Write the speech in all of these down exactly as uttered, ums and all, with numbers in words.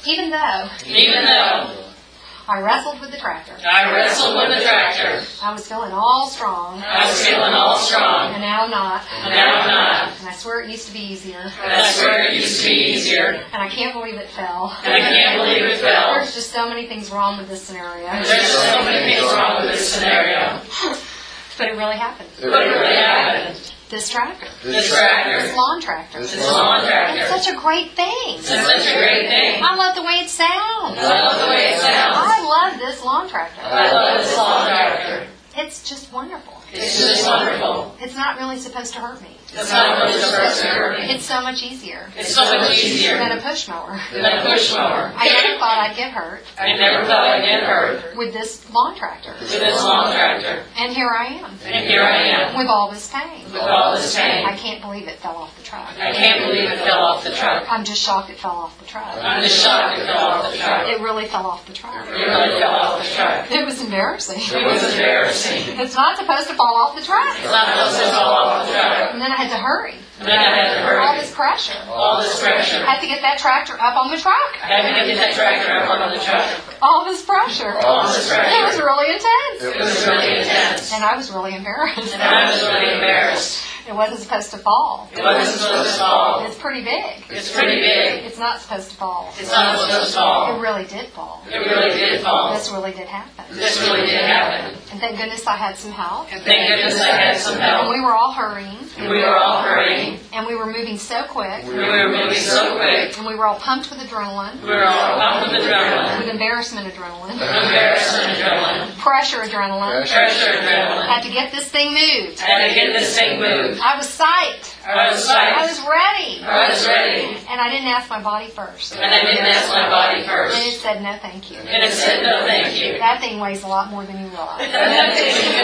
Even though Even though I wrestled with the tractor. I wrestled with the tractor. I was feeling all strong. I was feeling all strong. And now I'm not. And now I'm not. And I swear it used to be easier. And I swear it used to be easier. And I can't believe it fell. And I can't believe it fell. There's just so many things wrong with this scenario. There's just so many things wrong with this scenario. But it really happened. But it really happened. This tractor. This tractor. This lawn tractor. This lawn tractor. It's such a great thing. It's such a great thing. I love the way it sounds. I love the way it sounds. I love this lawn tractor. I love this lawn tractor. It's just wonderful. It's just wonderful. It's not really supposed to hurt me. It's not really supposed to hurt me. It's so much easier It's so much easier than a push mower. than a push mower. I never thought I'd get hurt I never thought I'd get hurt with this lawn tractor. with this lawn tractor. And here I am, And here I am with all this pain. with all this pain. I can't believe it fell off the truck. I can't believe it fell off the truck. I'm just shocked it fell off the truck. I'm just shocked it fell off the truck. It really fell off the truck. It really fell off the truck. It was embarrassing. It was embarrassing. It's not supposed to fall off the truck. It's not supposed to fall off the truck. And then I had to hurry. And then I had to All hurry. this pressure. All this pressure. I had to get that tractor up on the truck. I had to get that tractor up on the truck. All this pressure. All this It was pressure. really intense. It was really intense. And I was really embarrassed. And I was really embarrassed. It wasn't supposed to fall. It wasn't supposed to fall. It's pretty big. It's pretty big. It's not supposed to fall. It's not supposed to It fall. really did fall. It really did fall. This really did happen. This really did happen. And thank goodness I had some help. And thank goodness I had some And help. we were all hurrying. And we were all hurrying. And we were moving so quick. We were moving so quick. And we were all pumped with adrenaline. We were all pumped with adrenaline. With embarrassment adrenaline. Embarrassment adrenaline. Pressure adrenaline. Pressure adrenaline. Had to get this thing moved. I had to get this thing moved. I was psyched. I was I was psyched. ready. I was ready. And I didn't ask my body first. And I didn't ask my body And it first. said no thank you. And it said no thank you. That thing weighs a lot more than you realize. And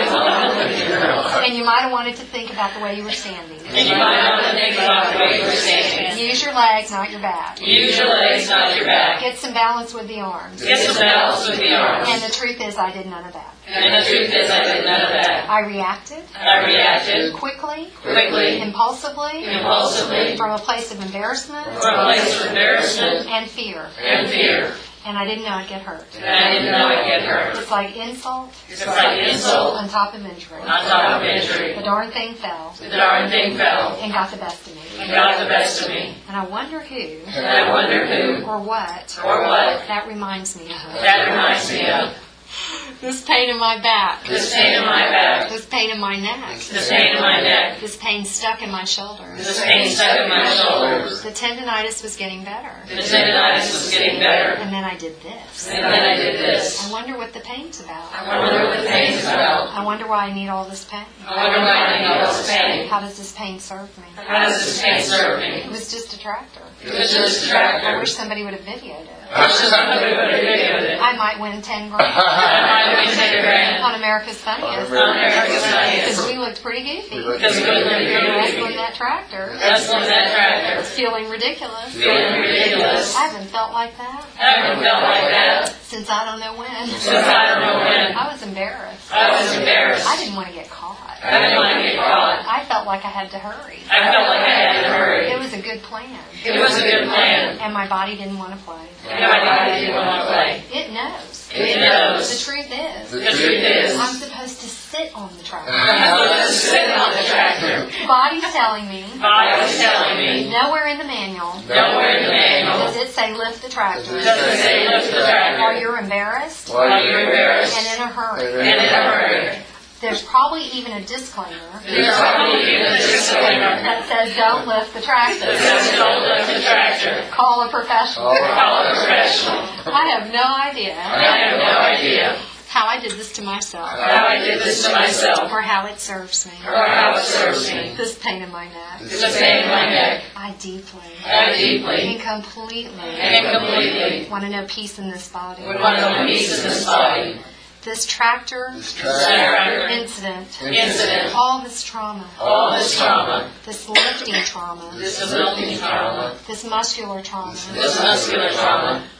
And you might have wanted to think about the way you were standing. you might want to think about the way you were standing. Use your legs, not your back. Use your legs, not your back. Get some balance with the arms. Get some balance with the And arms. the truth is, I did none of that. And the truth is, I did none of that. I reacted I reacted quickly, quickly, impulsively, impulsively, from a place of embarrassment from a place of embarrassment and fear. and fear. And I didn't know I'd get hurt. And I didn't know I'd get hurt. It's like insult It's like insult on top of injury. on top of injury. The darn thing fell The darn thing fell and got the best of me. and got the best of me. And I wonder who And I wonder who or what or what that reminds me of. that reminds me of. This pain in my back. This pain in my back. This pain in my neck. This pain in my neck. This pain stuck in my shoulders. This pain stuck in my shoulders. The tendonitis was getting better. The tendonitis was getting better. And then I did this. And then I did this. I wonder what the pain's about. I wonder what the pain is about. I wonder why I need all this pain. I wonder why I need all this pain. How does this pain serve me? How does this pain serve me? It was just a tractor. It was just a I tractor. wish somebody would have videoed it. I wish somebody would have videoed it. I might win ten grand I might be ten grand on America's Funniest. on America's Because Funniest. we looked pretty goofy. Because we looked pretty That's goofy. when that tractor That's when that tractor was feeling ridiculous. feeling ridiculous. I haven't felt like that I haven't felt like that since I don't know when. since I don't know when. I was embarrassed. I was embarrassed. I didn't want to get caught. I didn't want to get caught. I felt like I had to hurry. I felt like I had to It hurry. was a good plan. It was a good plan. And my body didn't want to play. And my body didn't want to play. It knows. It The knows. truth is, The truth is, I'm supposed to sit on the tractor. I'm supposed to sit on the tractor. Body's telling me, Body was telling me, nowhere in the manual nowhere in the manual does it say lift the tractor. does it say lift the While tractor you're embarrassed while you're embarrassed and in a hurry. and in a hurry. There's probably even a disclaimer There's probably even a disclaimer that says don't lift the that tractor. says don't lift the tractor. Call a professional. Call a professional. I have no idea I have no idea how I did this to myself how I did this to myself or how it serves me. or how it serves me. This pain in my neck. It's a pain in my neck. I deeply I deeply and completely and completely want to know peace in this body. would want to know peace in this body. This tractor Tractor incident, incident, all this trauma, all this trauma, this lifting trauma, this lifting trauma, this muscular trauma, this muscular trauma,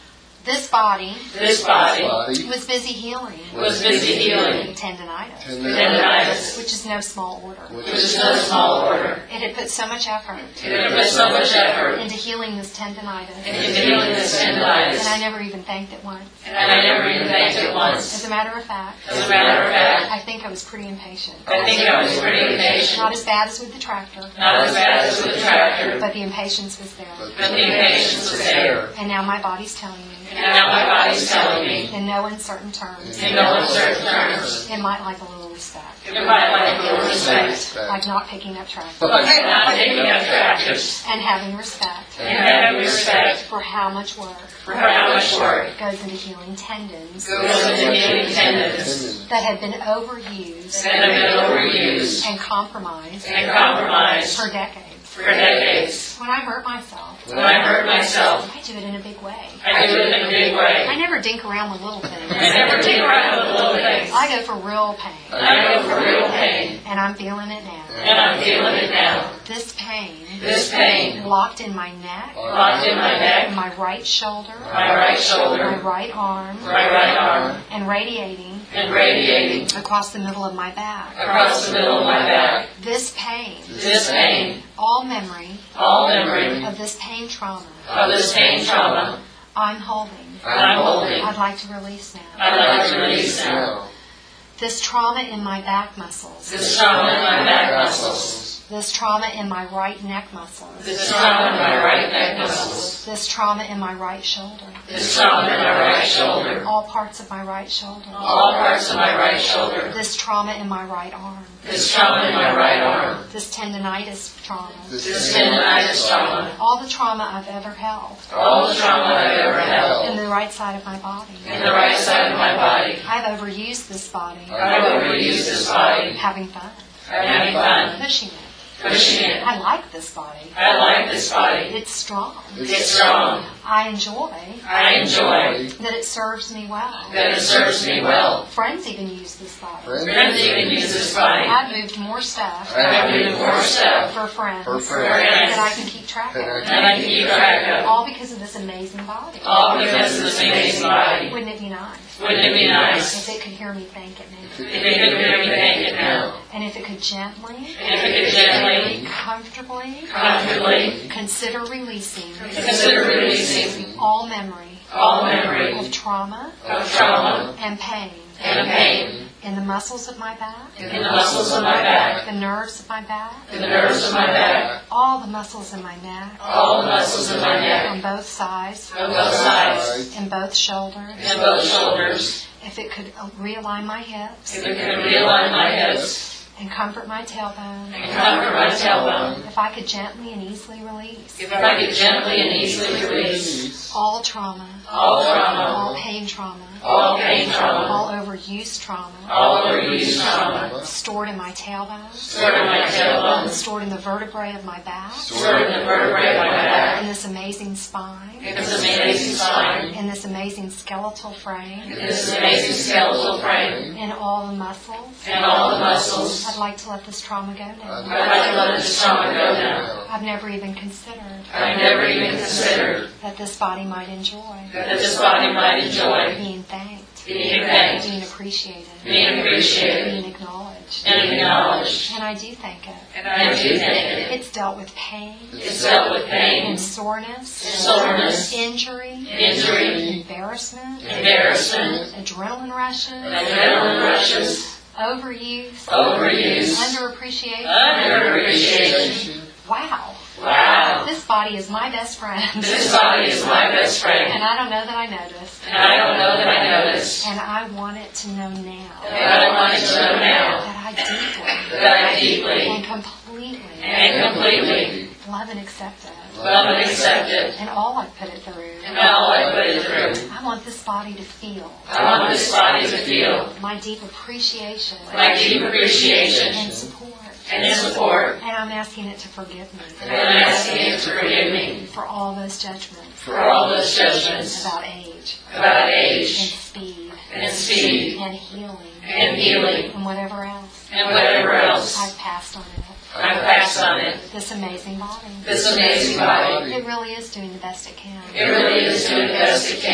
This body This body body was busy healing was busy healing tendinitis, tendinitis, which is no small order. which is no small order. It had put so much effort It had put so much effort into healing this tendinitis, into healing this and tendinitis, I never even thanked it once. and I never even thanked it As once. a matter of fact, As a matter of fact, I think I was pretty impatient. I think I was pretty impatient. Not as bad as with the tractor, Not as bad as with the tractor, but the impatience was there. but the impatience was there. And now my body's telling me, And now my body's telling me, in no uncertain terms, in no uncertain terms, it might like a little respect. it might like a little respect. Like not picking up tractors. Like not taking up tractors, And having respect and having respect for how much work for how much work goes into healing tendons goes into healing tendons that had been overused that have been overused and compromised and compromised for decades. for decades. When I hurt myself, When I hurt myself, I do it in a big way. I do it in a big I way. never dink around with little things. I never take around with little things. I go for real pain, I go for real pain, and I'm feeling it now. and I'm feeling it now. This pain This pain locked in my neck, locked in my neck, my right shoulder, my right my shoulder, right arm, my right arm, and radiating and radiating across the middle of my back. across the middle of my back. This pain, This pain, all memory all memory of this pain trauma, of this pain trauma, I'm holding. I'm holding. I'd like to release now. I'd like to release now. now. This trauma in my back muscles, This trauma in my back muscles, this trauma in my right neck muscles, this trauma in my right neck muscles, this trauma in my right shoulder, this trauma in my right shoulder, all parts of my right shoulder, all parts of my right shoulder, this trauma in my right arm, this trauma in my right arm, this tendinitis trauma, this tendinitis trauma, all the trauma I've ever held all the trauma I've ever held in the right side of my body. in the right side of my body. I've overused this body, I've overused this body, having fun, having fun, pushing it. pushing it. I like this body. I like this body. It's strong. It's strong. I enjoy I enjoy that it serves me well. that it serves me well. Friends even use this body. Friends even use this body. I've moved more stuff I've moved more stuff for friends For for friends. that I friends can keep track of. than I can keep track of. All because of this amazing body. All because of this amazing body. Wouldn't it be nice Wouldn't it be nice if it could hear me thank it now? if it could hear me thank it now? And if it could gently, And if it could gently, comfortably comfortably consider releasing consider releasing all memory all memory of trauma of trauma and pain and pain in the muscles of my back, in the muscles of my back, the nerves of my back, in the nerves of my back, all the muscles in my neck, all the muscles of my neck, on both sides, on both sides, in both shoulders. and both shoulders. If it could uh, realign my hips If it could realign my hips and comfort my tailbone, and comfort my tailbone. if I could gently and easily release If I could gently and easily release all trauma, all trauma, all pain trauma, all pain trauma, all overuse trauma, all overuse trauma, stored in my tailbone, stored in my tailbone, stored in the vertebrae of my back, stored in the vertebrae of my back, in this amazing spine, in this amazing spine, in this amazing skeletal frame, in this amazing skeletal frame, in all the muscles. and all the muscles. I'd like to let this trauma go I'd now. like to let this trauma go now. I've never even considered I've never even considered that this body might enjoy that this body might enjoy being thanked, being thanked, being appreciated, being appreciated, being acknowledged. and acknowledged. And I do thank it. And I do thank it. It's dealt with pain It's dealt with pain, and soreness, soreness, injury, injury, embarrassment, embarrassment, adrenaline rushes, adrenaline rushes, overuse, overuse, underappreciation. underappreciation. Wow. Wow. This body is my best friend. This body is my best And friend, I don't know that I noticed. and I don't know that I noticed. And I want it to know now And I want it to know now that I deeply that I deeply and completely and completely love and accept it. love and accept it, And all I've put it through. and all I put it through. I want this body to feel I want this body to feel my deep appreciation my deep and appreciation support. and support, And I'm asking it to forgive and me I'm asking it to forgive me for all those judgments for all those judgments about age about and age speed and speed and healing and healing and whatever else and whatever else. I've passed on it. I've passed on it. This amazing body. This amazing body, It really is doing the best it can. it really is doing the best it can.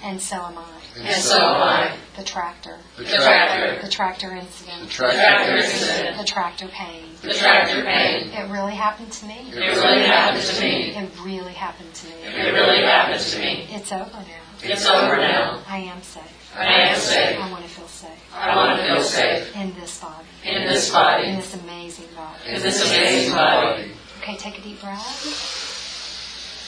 And so am I. And so am I. The tractor. The tractor. The tractor The incident. The tractor. tractor incident. The tractor pain. The tractor pain. It really happened to me. It really happened to me. It really happened to me. It really happened to me. It's over now. It's over now. I am safe. I am safe. I want to feel safe. I want to feel safe In this body. in this In body. this amazing body. In this amazing body. Okay, take a deep breath.